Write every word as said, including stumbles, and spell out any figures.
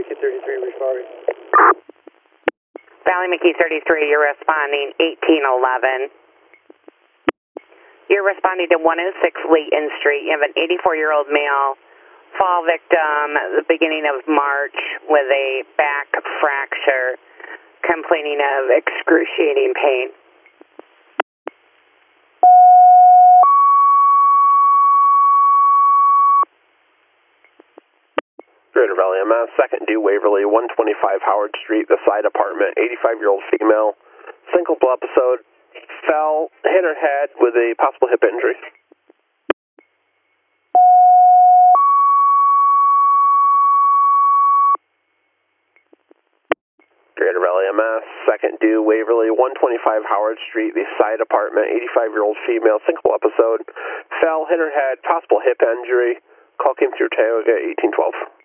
McKee thirty-three responding. Valley McKee thirty-three, you're responding eighteen eleven. You're responding to one oh six Layton Street. You have an eighty-four-year-old male fall victim at the beginning of March with a back fracture, complaining of excruciating pain. Greater Valley M S, second due Waverly, one twenty-five Howard Street, the side apartment, eighty-five-year-old female, syncopal episode, fell, hit her head with a possible hip injury. Greater Valley M S, second due Waverly, one twenty-five Howard Street, the side apartment, eighty-five-year-old female, syncopal episode, fell, hit her head, possible hip injury. Call came through Tioga eighteen twelve.